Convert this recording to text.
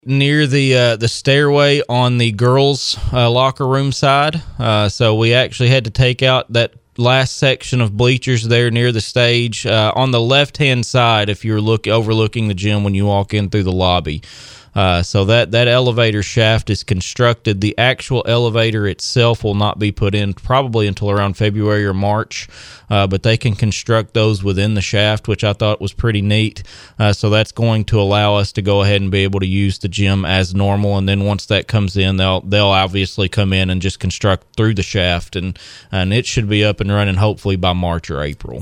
near the stairway on the girls' locker room side. So we actually had to take out that last section of bleachers there near the stage on the left-hand side if you're overlooking the gym when you walk in through the lobby. So that elevator shaft is constructed. The actual elevator itself will not be put in probably until around February or March, but they can construct those within the shaft, which I thought was pretty neat. So that's going to allow us to go ahead and be able to use the gym as normal. And then once that comes in, they'll obviously come in and just construct through the shaft, and it should be up and running hopefully by March or April.